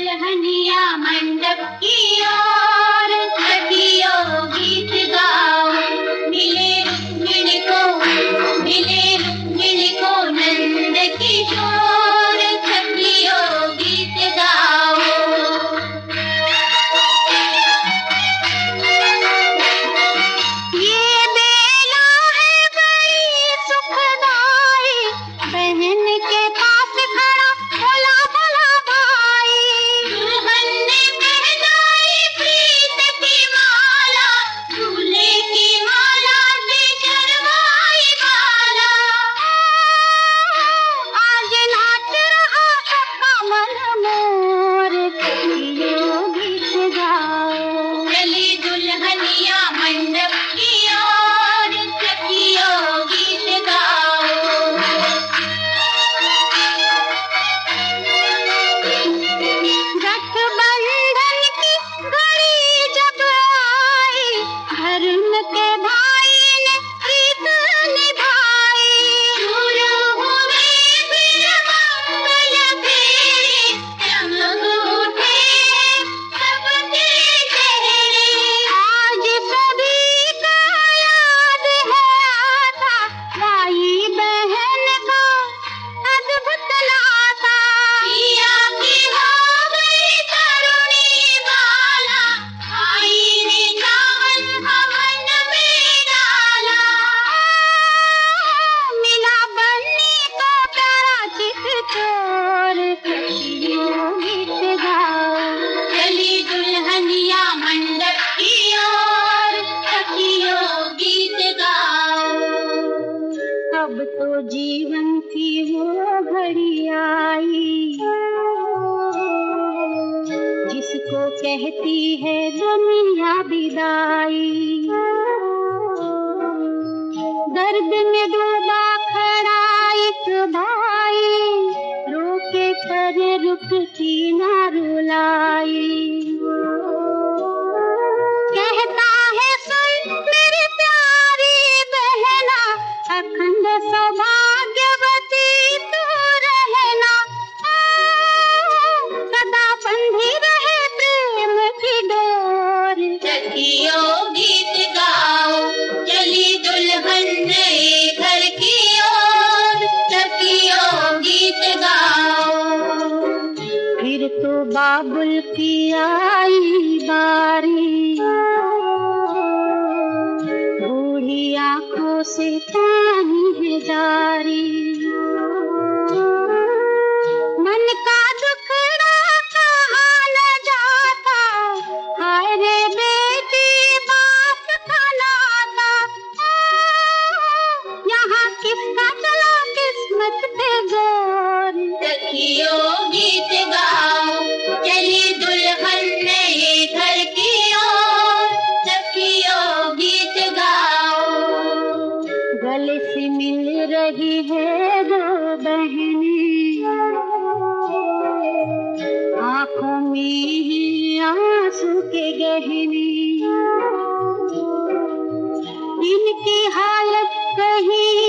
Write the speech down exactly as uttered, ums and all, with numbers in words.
दुल्हनिया मंडप की ओर सखियों गीत गाओ। मिले रुक्मिणी को मिले रुक्मिणी को नंद किशोर सखियों गीत गाओ। ये बेला है बड़ी सुखदाई, बहन के पास खड़ा भोला भोला भाई। दुल्हन ने पहनाई प्रीत की माला, दूल्हे की माला से चढ़वाई बाला। आज नाच रहा सबका मन मोर, सखियों गीत गाओ। चली दुल्हनिया मंडप की ओर सखियों गीत गाओ। गठबंधन की घड़ी जब आई, धर्म के भाई ने प्रीत निभाई। दूर हुए फिर मंगल फेरे, चमक उठे सबके चेहरे। आज सभी को याद है आता, भाई बहन का अद्भुत नाता। पिया की हो गई तरुणी बाला, भाई ने चावल हवन में डाला। मिला बन्नी को प्यारा चित चोर, सखियों गीत गाओ। चली दुल्हनिया मंडप की ओर सखियों गीत गाओ। अब तो जीवन की वो घड़ी आई, जिसको कहती है दुनिया विदाई। दर्द में डूबा खड़ा एक भाई, रोके पर रुकती ना रुलाई। कहता है सुन मेरी प्यारी बहना, अखंड सौभाग्यवती तू रहना। सदा बंधी रहे प्रेम की डोर, सखियों गीत गाओ। चली दुल्हन नए घर की ओर सखियों गीत गाओ। फिर तो बाबुल की आई बारी, बूढ़ी आंखों से पानी है जारी। मन का दुखड़ा कहा न जाता, हाय रे बेटी बाप का नाता। यहाँ किसका चला किस्मत पे जोर, सखियों गीत गाओ। चली दुल्हन नए घर की ओर सखियों गीत गाओ। गले से मिल रही है दो बहनें, आँखों में है आंसू के गहने। इनकी हालत कहीं